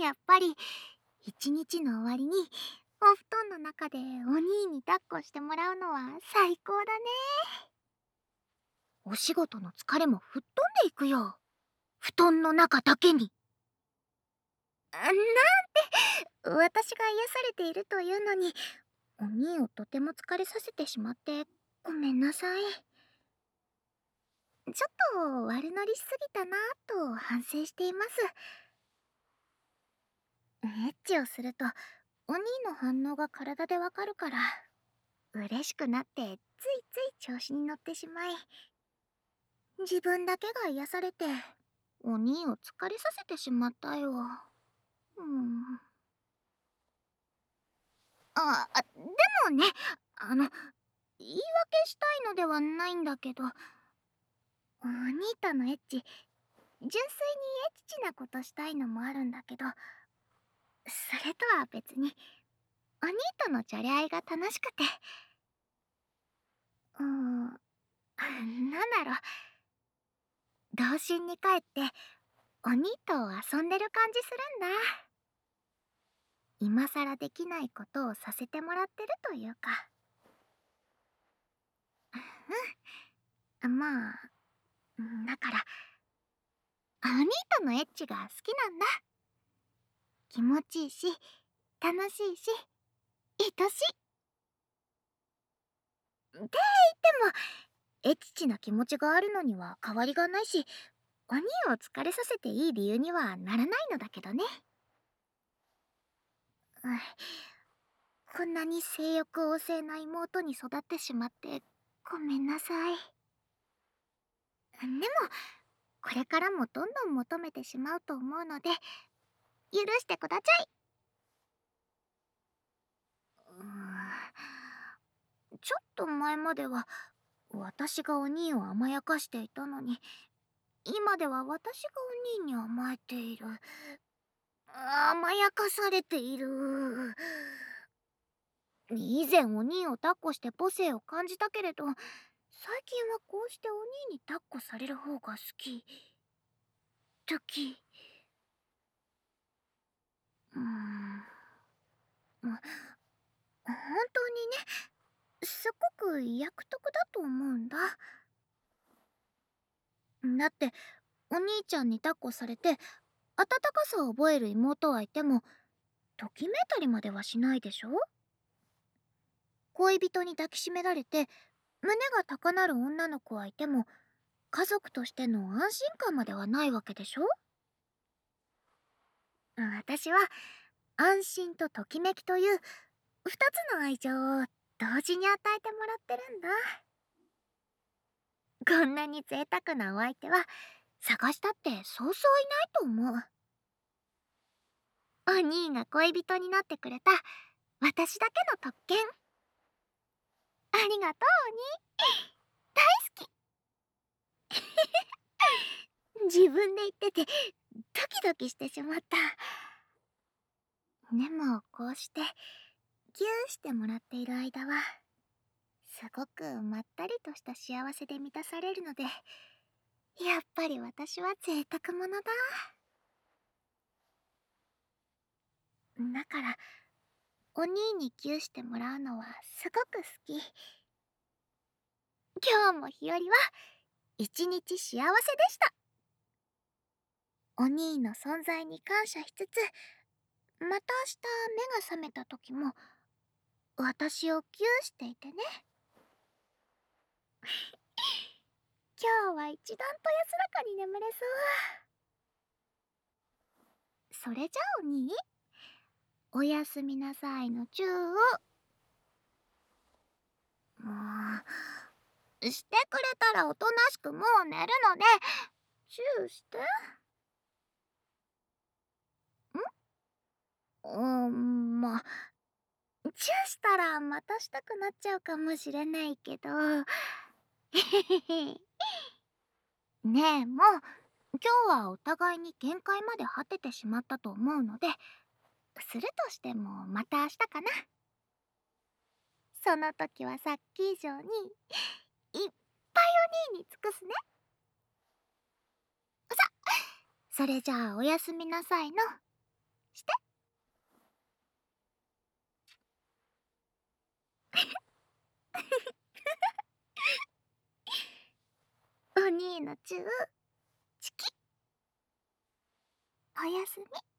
やっぱり一日の終わりにお布団の中でお兄に抱っこしてもらうのは最高だね。お仕事の疲れも吹っ飛んでいくよ。布団の中だけに。私が癒されているというのに、お兄をとても疲れさせてしまってごめんなさい。ちょっと悪乗りしすぎたなぁと反省しています。エッチをするとお兄の反応が体でわかるから、嬉しくなってついつい調子に乗ってしまい、自分だけが癒されてお兄を疲れさせてしまったよ。でもね、言い訳したいのではないんだけど、お兄とのエッチ、純粋にエッチなことしたいのもあるんだけど、それとは別に、お兄とのじゃれ合いが楽しくて、なんだろう、童心に帰って、お兄と遊んでる感じするんだ。今さらできないことをさせてもらってるというか。まあ、だから、お兄とのエッチが好きなんだ。気持ちいいし、楽しいし、愛しい。って言っても、エッチな気持ちがあるのには変わりがないし、お兄を疲れさせていい理由にはならないのだけどね。こんなに性欲旺盛な妹に育ってしまってごめんなさい。でも、これからもどんどん求めてしまうと思うので、許してください。ちょっと前までは私がお兄を甘やかしていたのに、今では私がお兄に甘えている。甘やかされている。以前お兄を抱っこして母性を感じたけれど、最近はこうしてお兄に抱っこされる方が好き。時。うーん。本当にね、すごく役得だと思うんだ。だって、お兄ちゃんに抱っこされて、温かさを覚える妹はいても、ときめいたりまではしないでしょ？恋人に抱きしめられて、胸が高鳴る女の子はいても、家族としての安心感まではないわけでしょ？私は、安心とときめきという、二つの愛情を同時に与えてもらってるんだ。こんなに贅沢なお相手は、探したってそうそういないと思う。お兄が恋人になってくれた、私だけの特権。ありがとう、お兄。大好き。自分で言ってて、ドキドキしてしまった。でも、こうして、ギューしてもらっている間は、すごくまったりとした幸せで満たされるので、やっぱり私は贅沢者だ。だから、お兄にギューしてもらうのはすごく好き。今日も日和は、一日幸せでした。お兄の存在に感謝しつつ、また明日目が覚めた時も、私をギューしていてね。今日は一段と安らかに眠れそう。それじゃあお兄、おやすみなさいのチュー。もしてくれたらおとなしくもう寝るので、チューして。まあ、チューしたらまたしたくなっちゃうかもしれないけど。ねえ、もう、今日はお互いに限界まで果ててしまったと思うので、するとしてもまた明日かな。その時はさっき以上に、いっぱいお兄に尽くすね。それじゃあおやすみなさいの。 して。お兄のチューチキ。おやすみ。